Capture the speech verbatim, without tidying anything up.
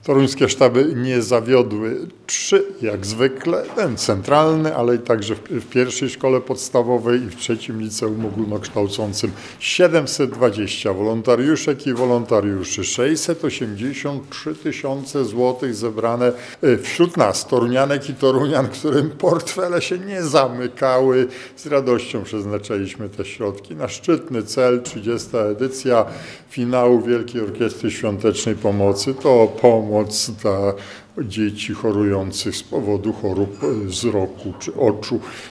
Toruńskie sztaby nie zawiodły. Trzy, jak zwykle, ten centralny, ale i także w, w pierwszej szkole podstawowej i w trzecim liceum ogólnokształcącym siedemset dwadzieścia wolontariuszek i wolontariuszy, sześćset osiemdziesiąt trzy tysiące złotych zebrane wśród nas, torunianek i torunian, którym portfele się nie zamykały. Z radością przeznaczaliśmy te środki na szczytny cel, trzydziesta edycja finału Wielkiej Orkiestry Świątecznej Pomocy. To pomoc dla dzieci chorujących z powodu chorób wzroku czy oczu.